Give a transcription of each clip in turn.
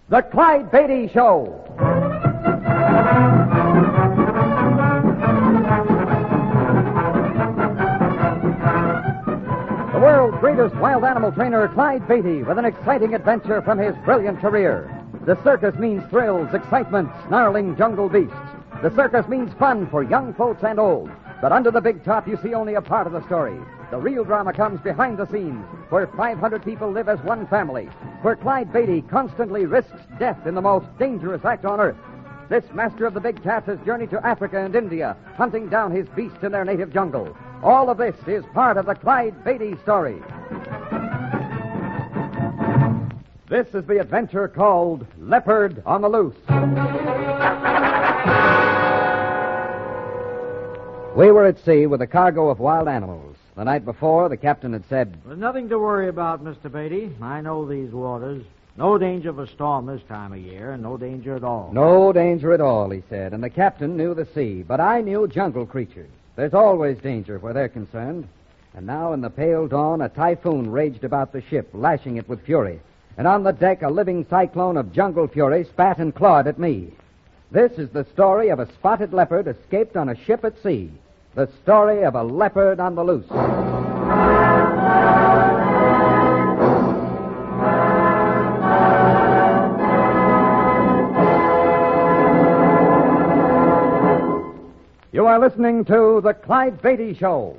The Clyde Beatty Show. The world's greatest wild animal trainer, Clyde Beatty, with an exciting adventure from his brilliant career. The circus means thrills, excitement, snarling jungle beasts. The circus means fun for young folks and old. But under the big top, you see only a part of the story. The real drama comes behind the scenes, where 500 people live as one family, where Clyde Beatty constantly risks death in the most dangerous act on earth. This master of the big cats has journeyed to Africa and India, hunting down his beasts in their native jungle. All of this is part of the Clyde Beatty story. This is the adventure called Leopard on the Loose. We were at sea with a cargo of wild animals. The night before, the captain had said, "There's nothing to worry about, Mr. Beatty. I know these waters. No danger of a storm this time of year, and no danger at all." "No danger at all," he said, and the captain knew the sea, but I knew jungle creatures. There's always danger where they're concerned. And now in the pale dawn, a typhoon raged about the ship, lashing it with fury. And on the deck, a living cyclone of jungle fury spat and clawed at me. This is the story of a spotted leopard escaped on a ship at sea. The story of a leopard on the loose. You are listening to The Clyde Beatty Show.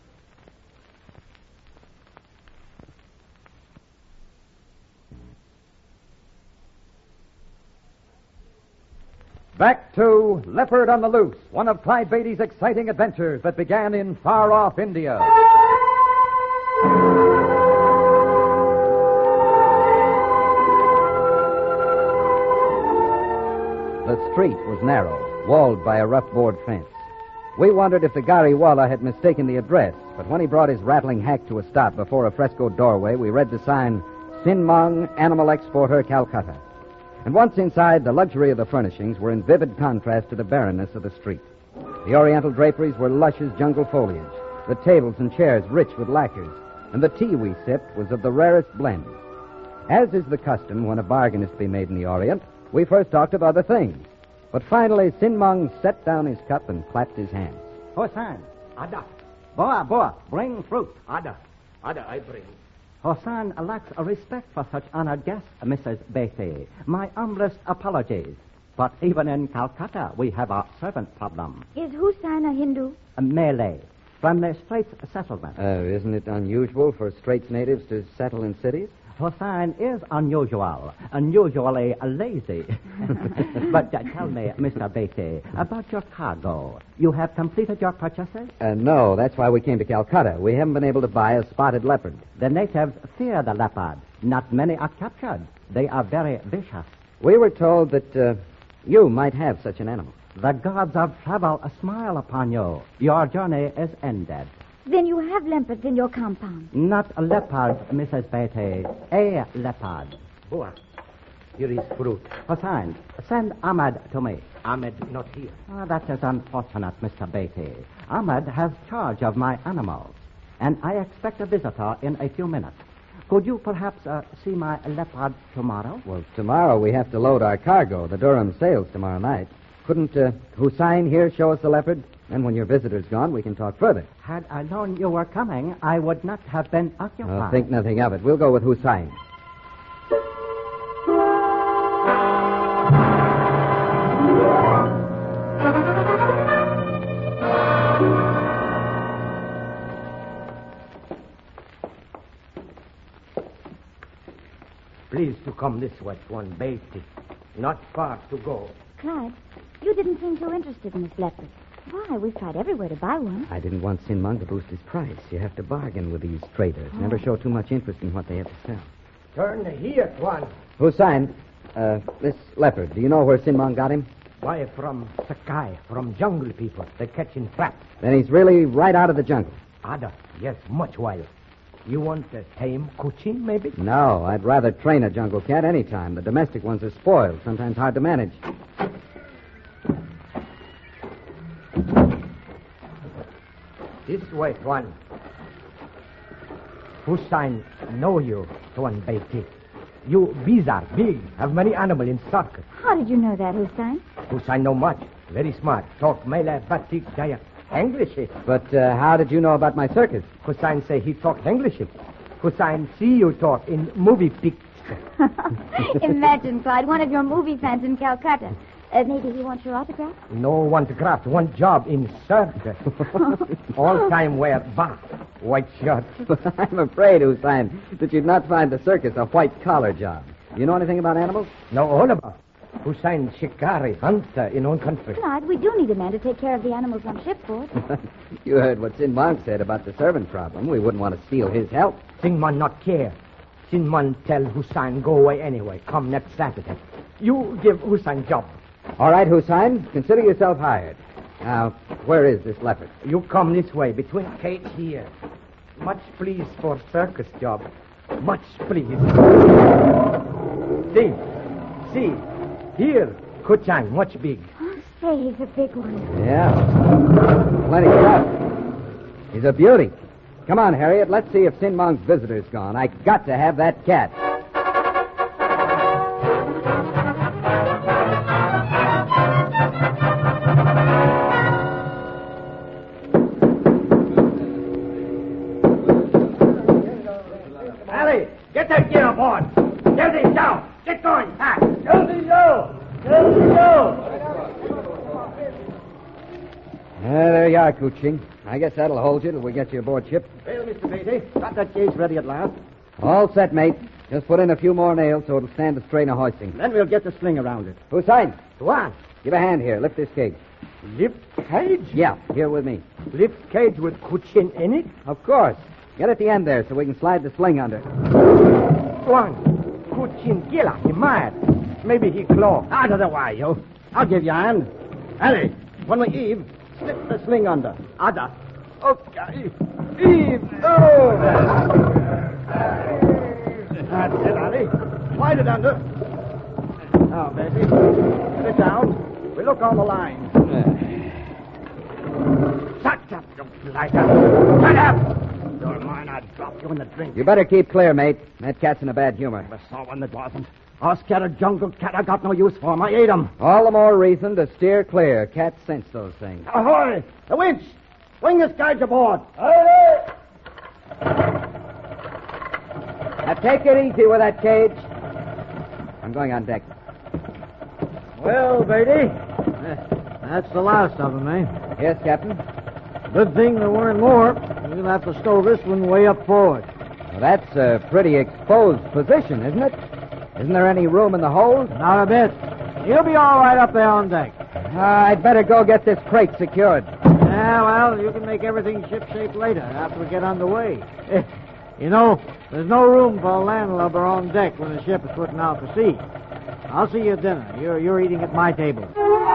Back to Leopard on the Loose, one of Clyde Beatty's exciting adventures that began in far-off India. The street was narrow, walled by a rough board fence. We wondered if the Gariwala had mistaken the address, but when he brought his rattling hack to a stop before a frescoed doorway, we read the sign, Sinmang Animal Exporter, Calcutta. And once inside, the luxury of the furnishings were in vivid contrast to the barrenness of the street. The oriental draperies were lush as jungle foliage, the tables and chairs rich with lacquers, and the tea we sipped was of the rarest blend. As is the custom when a bargain is to be made in the Orient, we first talked of other things. But finally, Sinmang set down his cup and clapped his hands. Hosan, Ada. Boa, bring fruit. Ada, I bring. Hosan lacks a respect for such honored guests, Mrs. Beatty. My humblest apologies. But even in Calcutta, we have a servant problem. Is Hussain a Hindu? A Malay, from the Straits settlement. Isn't it unusual for Straits natives to settle in cities? Hosan is unusual, unusually lazy. But tell me, Mr. Beatty, about your cargo. You have completed your purchases? No, that's why we came to Calcutta. We haven't been able to buy a spotted leopard. The natives fear the leopard. Not many are captured. They are very vicious. We were told that you might have such an animal. The gods of travel smile upon you. Your journey is ended. Then you have leopards in your compound. Not a leopard, Mrs. Beatty. A leopard. Boa, here is fruit. Hossein, send Ahmed to me. Ahmed not here. That is unfortunate, Mr. Beatty. Ahmed has charge of my animals, and I expect a visitor in a few minutes. Could you perhaps see my leopard tomorrow? Well, tomorrow we have to load our cargo. The Durham sails tomorrow night. Couldn't Hussain here show us the leopard? And when your visitor's gone, we can talk further. Had I known you were coming, I would not have been occupied. Think nothing of it. We'll go with Hussain. Please to come this way, one Beatty. Not far to go. Clyde, you didn't seem so interested in this leopard. Why? We've tried everywhere to buy one. I didn't want Sinmang to boost his price. You have to bargain with these traders. Never show too much interest in what they have to sell. Turn here, one. Hussain, this leopard, do you know where Sinmang got him? Why, from Sakai, from jungle people. They catch in traps. Then he's really right out of the jungle. Ada, yes, much wild. You want a tame Cochin, maybe? No, I'd rather train a jungle cat any time. The domestic ones are spoiled, sometimes hard to manage. This way, Tuan. Hussain know you, Tuan Beatty. You bizarre, big, have many animal in circus. How did you know that, Hussein? Hussein know much. Very smart. Talk Malay, Batik, Dayak. English. But how did you know about my circus? Hussein say he talk English. Hussein see you talk in movie picture. Imagine, Clyde, one of your movie fans in Calcutta. Maybe he wants your autograph? No one to craft, one job in circus. All time wear bar, white shirt. I'm afraid, Hussein, that you'd not find the circus a white-collar job. You know anything about animals? No, all about. Hussein shikari, hunter in own country. Clyde, we do need a man to take care of the animals on shipboard. You heard what Sin Monk said about the servant problem. We wouldn't want to steal his help. Singman not care. Singman tell Hussein go away anyway. Come next Saturday. You give Hussein job. All right, Hussein, consider yourself hired. Now, where is this leopard? You come this way, between cage here. Much pleased for circus job. Much pleased. See. Here, Kuchan, much big. Oh, say, he's a big one. Yeah. Plenty tough. He's a beauty. Come on, Harriet, let's see if Sin Monk's visitor's gone. I got to have that cat. Ali, get that gear aboard. Get it down. Get going fast. Jolly go. There you are, Kuching. I guess that'll hold you till we get you aboard ship. Well, Mr. Beatty, got that cage ready at last. All set, mate. Just put in a few more nails so it'll stand the strain of hoisting. Then we'll get the sling around it. Hussein, What? give a hand here. Lift this cage. Lift cage? Yeah, here with me. Lift cage with Kuchin in it? Of course. Get at the end there so we can slide the sling under. One. Kuchin gila, he mad. Maybe he claw. Out of the way, you. I'll give you a hand. Ellie, when we heave, slip the sling under. Ada. Okay. Eve. Oh. That's it, Ali. Slide it under. Now, Bessie, get it down. We look on the line. Shut up, you blighter. Shut up. You're mine, I'd drop you in the drink. You better keep clear, mate. That cat's in a bad humor. I saw one that wasn't. Our scattered jungle cat I got no use for him. I ate him. All the more reason to steer clear. Cats sense those things. Ahoy! The winch! Swing this guide aboard. Now take it easy with that cage. I'm going on deck. Well, Beatty, that's the last of them, eh? Yes, Captain. Good thing there weren't more. We'll have to stow this one way up forward. Well, that's a pretty exposed position, isn't it? Isn't there any room in the hold? Not a bit. You'll be all right up there on deck. I'd better go get this crate secured. Yeah, well, you can make everything shipshape later after we get underway. You know, there's no room for a landlubber on deck when the ship is putting out to sea. I'll see you at dinner. You're eating at my table.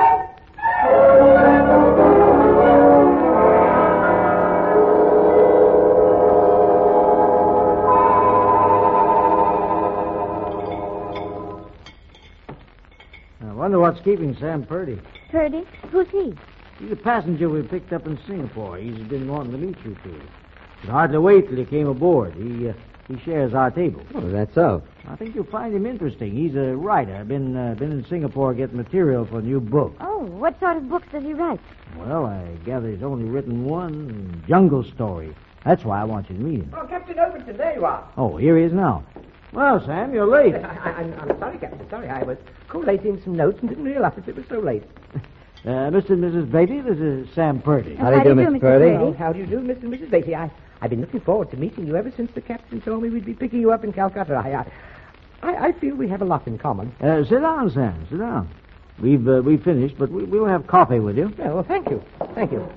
I wonder what's keeping Sam Purdy. Purdy? Who's he? He's a passenger we picked up in Singapore. He's been wanting to meet you two. Could hardly wait till he came aboard. He shares our table. Oh, that's so. I think you'll find him interesting. He's a writer. Been in Singapore getting material for a new book. Oh, what sort of books does he write? Well, I gather he's only written one, Jungle Story. That's why I want you to meet him. Oh, Captain Overton, there you are. Oh, here he is now. Well, Sam, you're late. I'm sorry, Captain. Sorry, I was collating some notes and didn't realize it was so late. Mr. and Mrs. Beatty, this is Sam Purdy. How do you do, Mr. Purdy? Oh, how do you do, Mr. and Mrs. Beatty? I've been looking forward to meeting you ever since the captain told me we'd be picking you up in Calcutta. I feel we have a lot in common. Sit down, Sam. Sit down. We've finished, but we'll have coffee with you. Yeah, well, thank you. Thank you.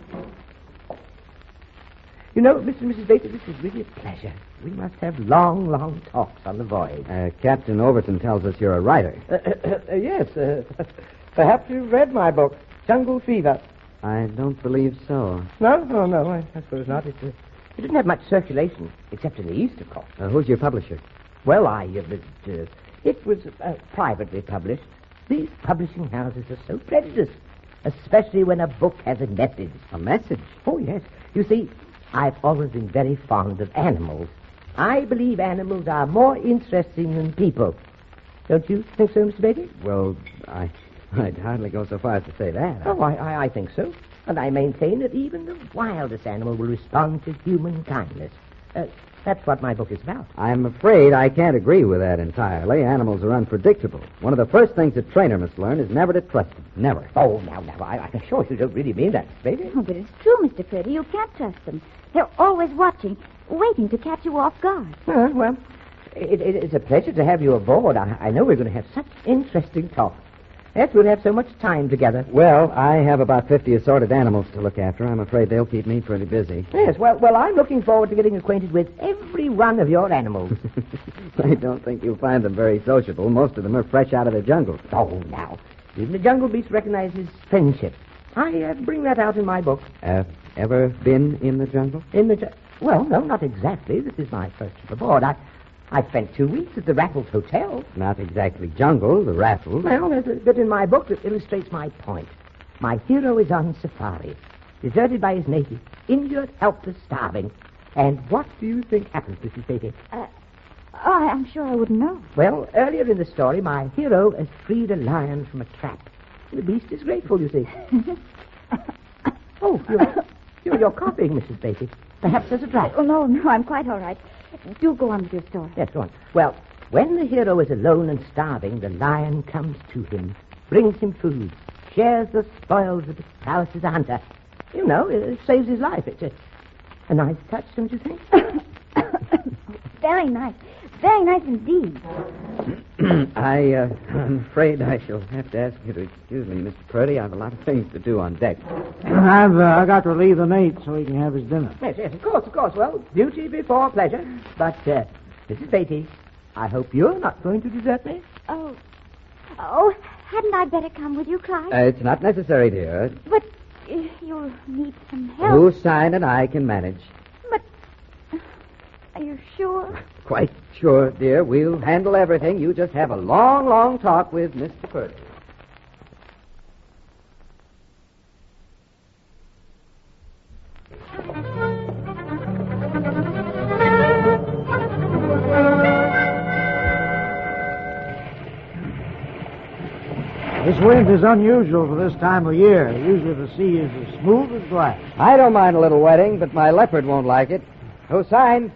You know, Mr. and Mrs. Beatty, this is really a pleasure. We must have long, long talks on the voyage. Captain Overton tells us you're a writer. Yes. Perhaps you've read my book, Jungle Fever. I don't believe so. No, I suppose not. It didn't have much circulation, except in the East, of course. Who's your publisher? Well, it was privately published. These publishing houses are so prejudiced, especially when a book has a message. A message? Oh, yes. You see, I've always been very fond of animals. I believe animals are more interesting than people. Don't you think so, Mr. Beatty? Well, I'd hardly go so far as to say that. Oh, I think so. And I maintain that even the wildest animal will respond to human kindness. That's what my book is about. I'm afraid I can't agree with that entirely. Animals are unpredictable. One of the first things a trainer must learn is never to trust them. Never. Oh, now, I'm sure you don't really mean that, baby. Oh, but it's true, Mr. Purdy. You can't trust them. They're always watching, waiting to catch you off guard. Well, it's a pleasure to have you aboard. I know we're going to have such interesting talk. Yes, we'll have so much time together. Well, I have about 50 assorted animals to look after. I'm afraid they'll keep me pretty busy. Yes, well, I'm looking forward to getting acquainted with every one of your animals. I don't think you'll find them very sociable. Most of them are fresh out of the jungle. Oh, now. Even the jungle beast recognizes friendship. I bring that out in my book. Ever been in the jungle? Well, no, not exactly. This is my first trip aboard. I spent 2 weeks at the Raffles Hotel. Not exactly jungle, the Raffles. Well, there's a bit in my book that illustrates my point. My hero is on safari, deserted by his natives, injured, helpless, starving. And what do you think happens, Mrs. Beatty? I'm sure I wouldn't know. Well, earlier in the story, my hero has freed a lion from a trap. The beast is grateful, you see. Oh, you're coughing, Mrs. Beatty. Perhaps there's a draught. Oh, no, I'm quite all right. Do go on with your story. Yes, go on. Well, when the hero is alone and starving, the lion comes to him, brings him food, shares the spoils of his prowess as a hunter. You know, it saves his life. It's a nice touch, don't you think? Very nice. Very nice indeed. I'm afraid I shall have to ask you to excuse me, Mr. Purdy. I have a lot of things to do on deck. I've got to relieve the mate so he can have his dinner. Yes, of course. Well, duty before pleasure. But, Mrs. Beatty, I hope you're not going to desert me. Oh, hadn't I better come with you, Clyde? It's not necessary, dear. But you'll need some help. Lucine and I can manage. But are you sure? Quite sure, dear. We'll handle everything. You just have a long, long talk with Mr. Purdy. This wind is unusual for this time of year. Usually the sea is as smooth as glass. I don't mind a little wetting, but my leopard won't like it. Hossein!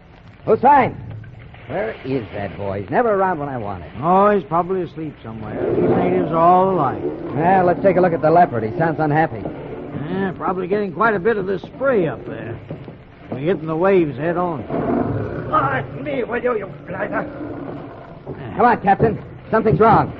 Where is that boy? He's never around when I want him. Oh, he's probably asleep somewhere. These natives are all alike. Well, let's take a look at the leopard. He sounds unhappy. Yeah, probably getting quite a bit of this spray up there. We're hitting the waves head on. Me, will you blighter? Come on, Captain. Something's wrong.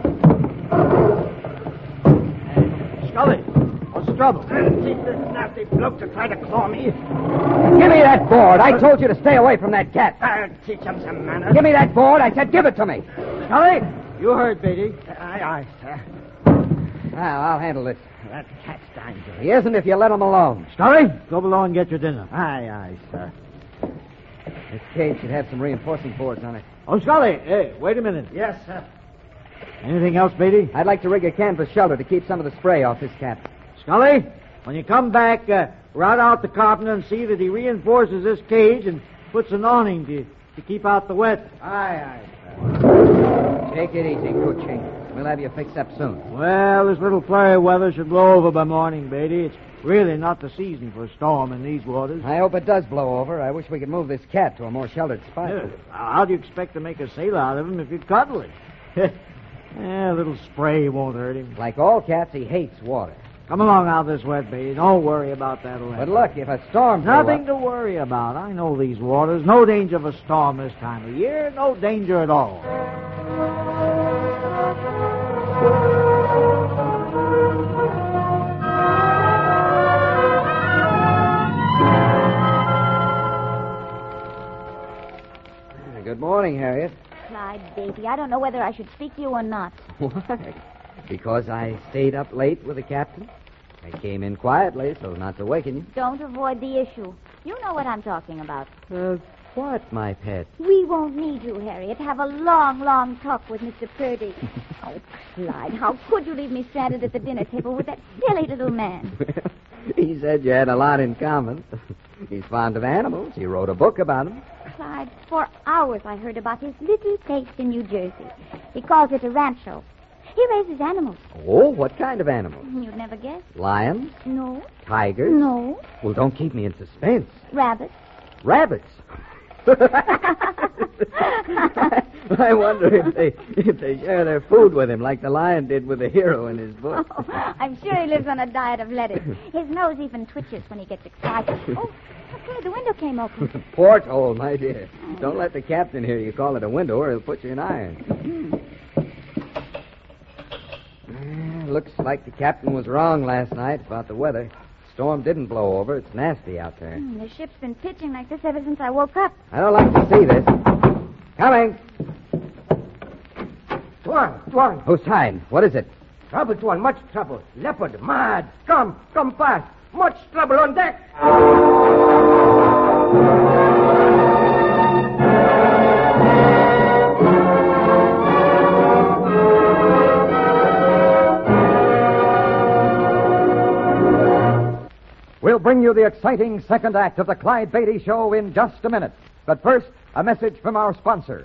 Scully, what's the trouble? Teach this nasty bloke to try to claw me. Give me that board. I told you to stay away from that cat. I'll teach him some manners. Give me that board. I said give it to me. Scully, you heard, Beatty. Aye, sir. Now, I'll handle this. That cat's dangerous. He isn't if you let him alone. Scully, go below and get your dinner. Aye, sir. This cage should have some reinforcing boards on it. Oh, Scully, hey, wait a minute. Yes, sir. Anything else, Beatty? I'd like to rig a canvas shelter to keep some of the spray off this cat. Scully, when you come back, route out the carpenter and see that he reinforces this cage and puts an awning to keep out the wet. Aye, sir. Take it easy, Kuching. We'll have you fixed up soon. Well, this little flurry of weather should blow over by morning, Beatty. It's really not the season for a storm in these waters. I hope it does blow over. I wish we could move this cat to a more sheltered spot. Yeah. How do you expect to make a sailor out of him if you cuddle it? A little spray won't hurt him. Like all cats, he hates water. Come along out this wet, Beatty. Don't worry about that. But look, if a storm... Nothing to worry about. I know these waters. No danger of a storm this time of year. No danger at all. Good morning, Harriet. Clyde, baby, I don't know whether I should speak to you or not. Why? Because I stayed up late with the captain? I came in quietly so not to waken you. Don't avoid the issue. You know what I'm talking about. What, my pet? We won't need you, Harriet. Have a long, long talk with Mr. Purdy. Oh, Clyde, how could you leave me stranded at the dinner table with that silly little man? He said you had a lot in common. He's fond of animals. He wrote a book about them. Clyde, Clyde. For hours I heard about his little place in New Jersey. He calls it a rancho. He raises animals. Oh, what kind of animals? You'd never guess. Lions? No. Tigers? No. Well, don't keep me in suspense. Rabbits. Rabbits? I wonder if they share their food with him like the lion did with the hero in his book. Oh, I'm sure he lives on a diet of lettuce. His nose even twitches when he gets excited. Oh, okay, the window came open. Porthole, my dear. Don't let the captain hear you call it a window or he'll put you in irons. Looks like the captain was wrong last night about the weather. Storm didn't blow over. It's nasty out there. The ship's been pitching like this ever since I woke up. I don't like to see this. Coming. Tuan. Hussein, what is it? Trouble, Tuan, much trouble. Leopard, mad. Come fast. Much trouble on deck. We'll bring you the exciting second act of the Clyde Beatty Show in just a minute. But first, a message from our sponsor.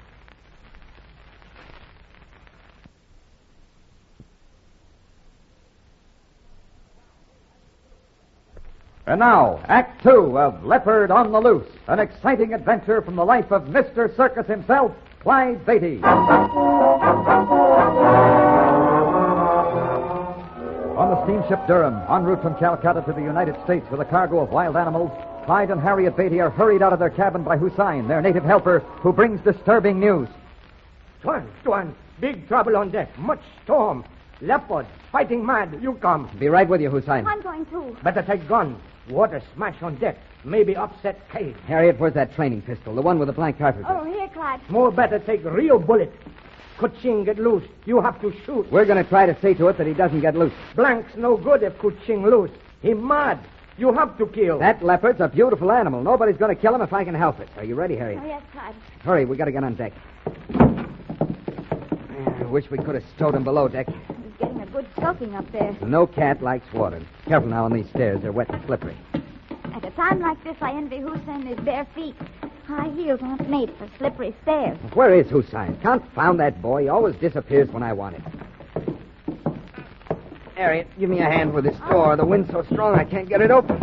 And now, Act Two of Leopard on the Loose, an exciting adventure from the life of Mr. Circus himself, Clyde Beatty. On the steamship Durham, en route from Calcutta to the United States with a cargo of wild animals, Clyde and Harriet Beatty are hurried out of their cabin by Hussein, their native helper, who brings disturbing news. Tuan, big trouble on deck. Much storm. Leopard, fighting mad. You come. Be right with you, Hussein. I'm going too. Better take gun. Water smash on deck. Maybe upset cage. Harriet, where's that training pistol? The one with the blank cartridge. Oh, here, Clyde. More better take real bullet. Kuching get loose. You have to shoot. We're going to try to see to it that he doesn't get loose. Blank's no good if Kuching loose. He mad. You have to kill. That leopard's a beautiful animal. Nobody's going to kill him if I can help it. Are you ready, Harriet? Oh, yes, Clyde. Hurry, we got to get on deck. I wish we could have stowed him below deck. He's getting a good soaking up there. No cat likes water. Careful now on these stairs. They're wet and slippery. At a time like this, I envy Hussein his bare feet. High heels aren't made for slippery stairs. Where is Hussein? Confound that boy. He always disappears when I want him. Harriet, give me a hand with this door. The wind's so strong I can't get it open.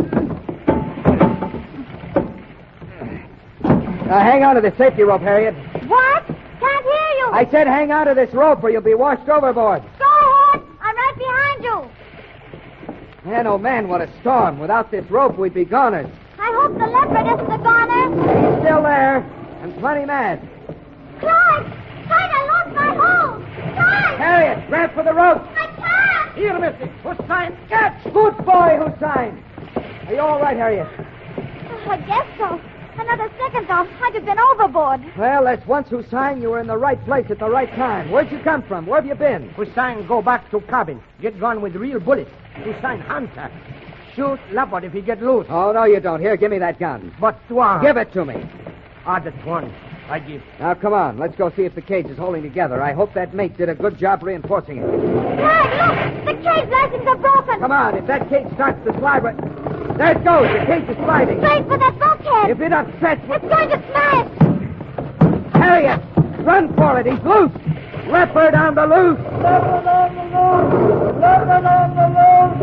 Hang on to the safety rope, Harriet. What? Can't hear you. I said hang on to this rope or you'll be washed overboard. Go ahead. I'm right behind you. Man, oh man, what a storm. Without this rope, we'd be goners. I hope the leopard isn't a goner. He's still there, and plenty mad. Clyde! Clyde, I lost my hold! Clyde! Harriet, grab for the rope. I can't! Here, mister. Hussein, catch! Good boy, Hussein. Are you all right, Harriet? I guess so. Another second, though, I'd have been overboard. Well, that's once, Hussein. You were in the right place at the right time. Where'd you come from? Where have you been? Hussein, go back to cabin. Get gun with real bullets. Hussein, hunter. Shoot leopard if he get loose. Oh, no, you don't. Here, give me that gun. But Tuan. Give it to me. Other one. I give. Now, come on. Let's go see if the cage is holding together. I hope that mate did a good job reinforcing it. Clyde, look! The cage lashings are broken! Come on. If that cage starts to slide... There it goes. The cage is sliding. Straight for that bulkhead! If it upsets... It's going to smash! Harriet! Run for it. He's loose. Leopard on the loose. Leopard on the loose. Leopard on the loose.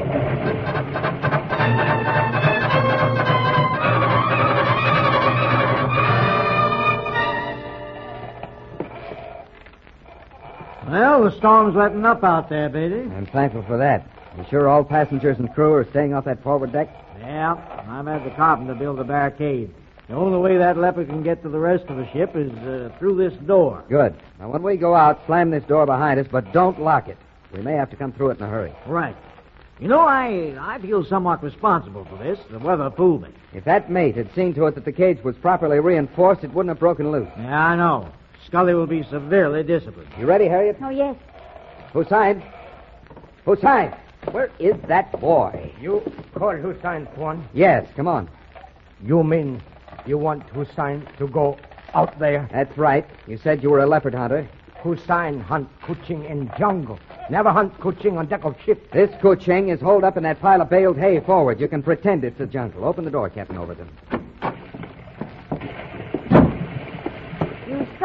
Well, the storm's letting up out there, Beatty. I'm thankful for that. You sure all passengers and crew are staying off that forward deck? Yeah, I've had the carpenter build a barricade. The only way that leopard can get to the rest of the ship is through this door. Good. Now, when we go out, slam this door behind us, but don't lock it. We may have to come through it in a hurry. Right. You know, I feel somewhat responsible for this. The weather fooled me. If that mate had seen to it that the cage was properly reinforced, it wouldn't have broken loose. Yeah, I know. Scully will be severely disciplined. You ready, Harriet? Oh, yes. Hussein? Hussein! Where is that boy? You call Hussein, Tuan? Yes, come on. You mean you want Hussein to go out there? That's right. You said you were a leopard hunter. Hussein hunt Kuching in jungle. Never hunt Kuching on deck of ship. This Kuching is holed up in that pile of baled hay forward. You can pretend it's a jungle. Open the door, Captain Overton.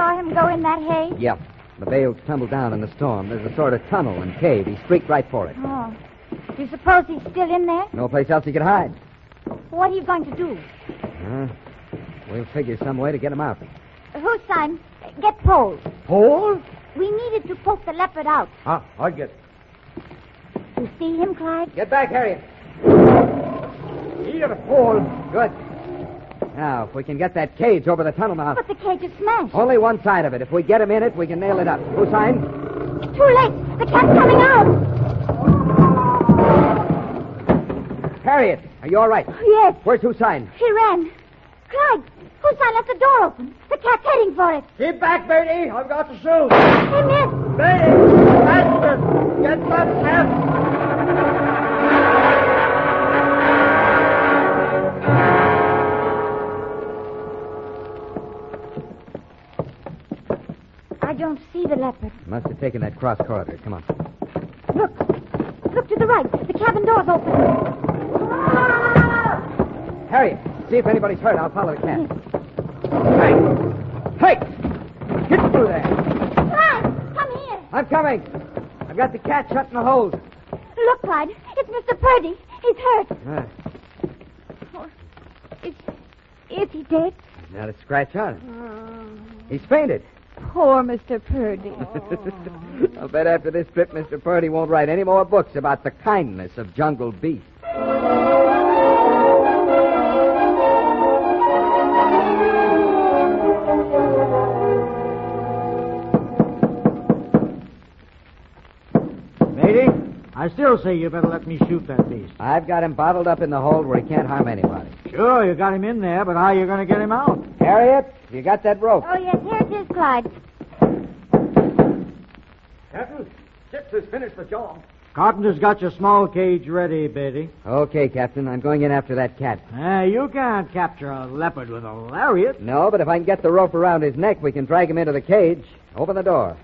saw him go in that hay? Yep. The bales tumbled down in the storm. There's a sort of tunnel and cave. He streaked right for it. Oh. Do you suppose he's still in there? No place else he could hide. What are you going to do? We'll figure some way to get him out. Hussein, get poles. Pole? We needed to poke the leopard out. I'll get it. You see him, Clyde? Get back, Harriet. Here, pole. Good. Now, if we can get that cage over the tunnel mouth. But the cage is smashed. Only one side of it. If we get him in it, we can nail it up. Hussein? It's too late. The cat's coming out. Harriet, are you all right? Yes. Where's Hussein? He ran. Clyde, Hussein left the door open. The cat's heading for it. Keep back, Bertie. I've got to shoot. He missed. Bertie, faster. Get that cat. I don't see the leopard. Must have taken that cross corridor. Come on. Look. Look to the right. The cabin door's open. Harriet, see if anybody's hurt. I'll follow the cat. Hey! Hey! Get through there. Clyde, come here. I'm coming. I've got the cat shut in the hold. Look, Clyde. It's Mr. Purdy. He's hurt. Oh, is he dead? Not a scratch on him. He's fainted. Poor Mr. Purdy. I'll bet after this trip, Mr. Purdy won't write any more books about the kindness of jungle beasts. Bertie, I still say you better let me shoot that beast. I've got him bottled up in the hold where he can't harm anybody. Sure, you got him in there, but how are you going to get him out? Harriet, you got that rope? Oh, yes, here it is, Clyde. Captain, Chips has finished the job. Carpenter's got your small cage ready, Bertie. Okay, Captain. I'm going in after that cat. You can't capture a leopard with a lariat. No, but if I can get the rope around his neck, we can drag him into the cage. Open the door.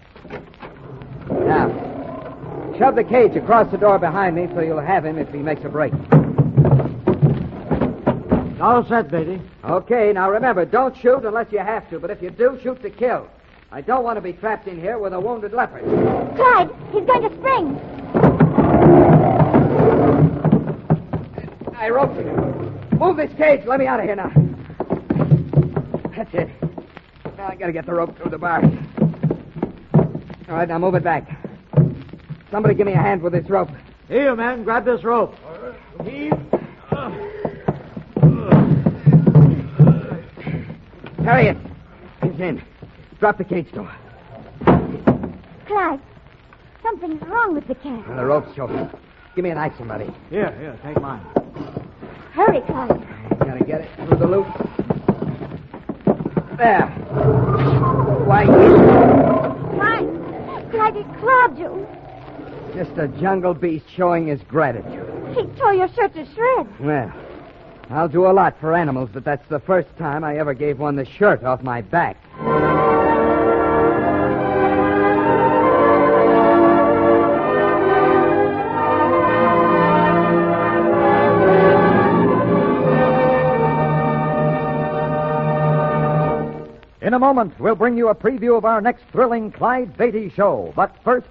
Now, shove the cage across the door behind me so you'll have him if he makes a break. All set, Bertie. Okay, now remember, don't shoot unless you have to, but if you do, shoot to kill. I don't want to be trapped in here with a wounded leopard. Clyde, he's going to spring. I roped him. Move this cage. Let me out of here now. That's it. Now I gotta get the rope through the bars. All right, now move it back. Somebody give me a hand with this rope. Here, you man, grab this rope. Heave. Harriet, he's in. Drop the cage door. Clyde, something's wrong with the cat. The rope's choking. Give me a knife, somebody. Here, take mine. Hurry, Clyde. Gotta get it through the loop. There. Why? Clyde, he clawed you. Just a jungle beast showing his gratitude. He tore your shirt to shreds. Well, I'll do a lot for animals, but that's the first time I ever gave one the shirt off my back. In a moment, we'll bring you a preview of our next thrilling Clyde Beatty show. But first,